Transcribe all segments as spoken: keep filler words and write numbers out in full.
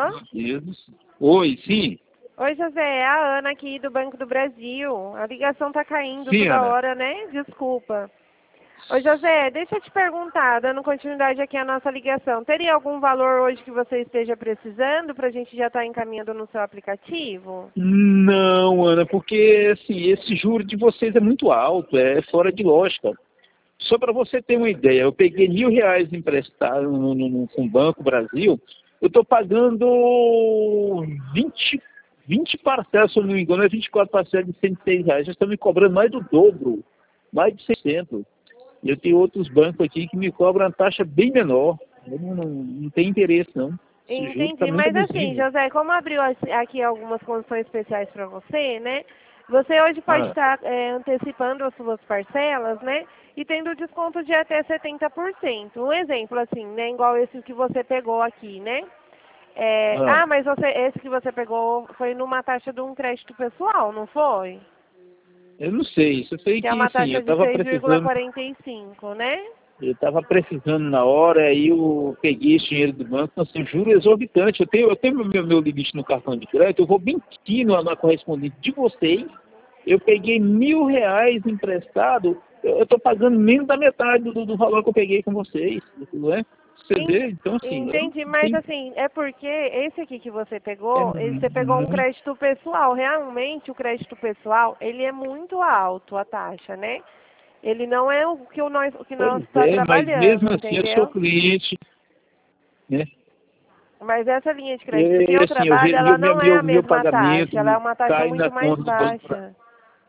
Meu Deus. Oi, sim. Oi, José, é a Ana aqui do Banco do Brasil. A ligação tá caindo Sim, toda Ana. hora, né? Desculpa. Oi, José, deixa eu te perguntar, dando continuidade aqui à nossa ligação. Teria algum valor hoje que você esteja precisando para a gente já estar encaminhando no seu aplicativo? Não, Ana, porque assim, esse juro de vocês é muito alto, é fora de lógica. Só para você ter uma ideia, eu peguei mil reais emprestado no, no, no, com o Banco Brasil, eu estou pagando vinte, vinte parcelas, se eu não me engano, é vinte e quatro parcelas de cento e seis reais. Já estão me cobrando mais do dobro, mais de seiscentos. Eu tenho outros bancos aqui que me cobram uma taxa bem menor. Eu não, não, não tenho interesse, não. Esse juro está Entendi, muito mas assim, abusivo. José, como abriu aqui algumas condições especiais para você, né? Você hoje pode Ah, estar é, antecipando as suas parcelas, né? E tendo desconto de até setenta por cento. Um exemplo, assim, né? Igual esse que você pegou aqui, né? É, ah. ah, mas você, esse que você pegou foi numa taxa de um crédito pessoal, não foi? Eu não sei, só sei Que é que uma assim, eu taxa de estava seis vírgula precisando, quarenta e cinco, né? eu estava precisando na hora, aí eu peguei esse dinheiro do banco, assim, juro exorbitante. Eu tenho, eu tenho meu, meu limite no cartão de crédito, eu vou bem aqui na, na correspondente de vocês, eu peguei mil reais emprestado, eu estou pagando menos da metade do, do valor que eu peguei com vocês, não é? Você En- vê, então assim, eu não Entendi, mas tenho, assim, é porque esse aqui que você é pegou, ele- você pegou um muito, crédito pessoal. Realmente o crédito pessoal, ele é muito alto a taxa, né? Ele não é o que o nós, o que nós pois está é, mas trabalhando, mesmo assim eu sou entendeu? cliente, né? Mas essa linha de crédito que E eu assim, eu, trabalho, ve- ela meu, meu, não é a meu, meu mesma pagamento taxa, ela é uma taxa cai na muito mais conta do Banco Bra- baixa.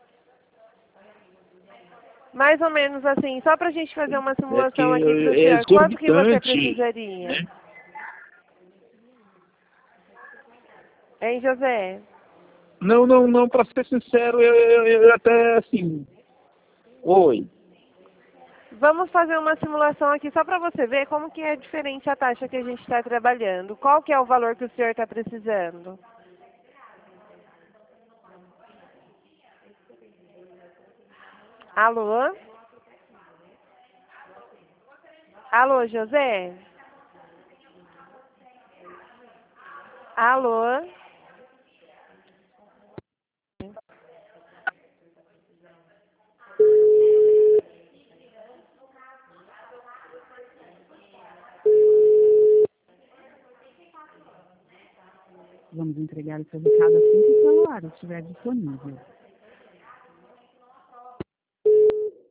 Mais ou menos assim, só para a gente fazer uma é porque simulação aqui para o é senhor, quanto que você exorbitante, precisaria? né? Hein, José? Não, não, não, para ser sincero, eu, eu, eu até assim, oi, Vamos fazer uma simulação aqui só para você ver como que é diferente a taxa que a gente está trabalhando. Qual que é o valor que o senhor está precisando? Alô? Alô, José? Alô? Vamos entregar o seu recado assim que o celular estiver disponível.